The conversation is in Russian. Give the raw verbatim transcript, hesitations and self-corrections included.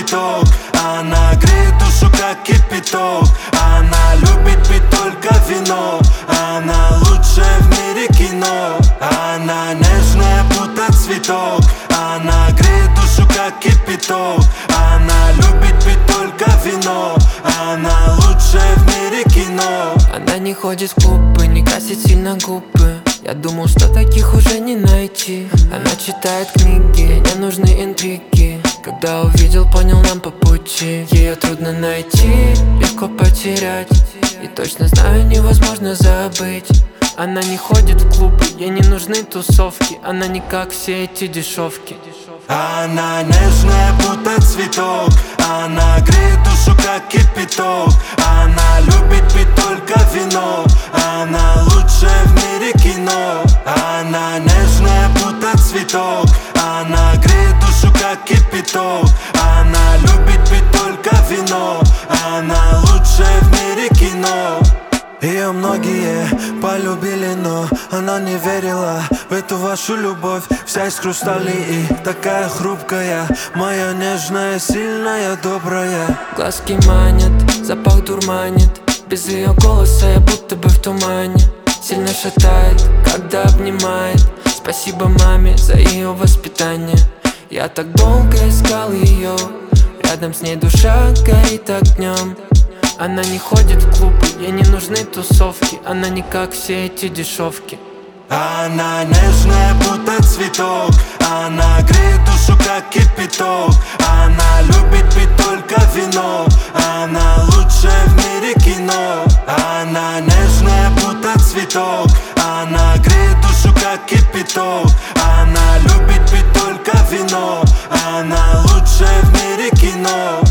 цветок. Она греет душу, как кипяток. Она любит пить только вино. Она лучшая в мире кино. Она нежная, будто цветок. Она греет душу, как кипяток. Она любит пить только вино. Она лучшая в мире кино. Она не ходит в клубы, не красит сильно губы. Я думал, что таких уже не найти. Она читает книги, не нужны интриги. Когда увидел, понял, нам по пути. Ее трудно найти, легко потерять. И точно знаю, невозможно забыть. Она не ходит в клубы, ей не нужны тусовки. Она не как все эти дешевки. Она нежная, будто цветок. Она греет душу, как кипяток. Она любит пить только вино. Она лучшая в мире кино. Она нежная, будто цветок. Она греет душу, как кипяток. Она любит пить только вино. Она лучшая в мире кино. Ее многие полюбили, но она не верила в эту вашу любовь. Вся из хрусталей и такая хрупкая. Моя нежная, сильная, добрая. Глазки манят, запах дурманит. Без ее голоса я будто бы в тумане. Сильно шатает, когда обнимает. Спасибо маме за ее воспитание. Я так долго искал ее. Рядом с ней душа горит огнем. Она не ходит в клубы, ей не нужны тусовки. Она не как все эти дешевки. Она нежная, будто цветок. Она греет душу, как кипяток. Она любит пить только вино. Она лучшая в мире кино. Она нежная, будто цветок. Она греет душу, как кипяток. Она любит пить только вино. Она лучшая в мире кино.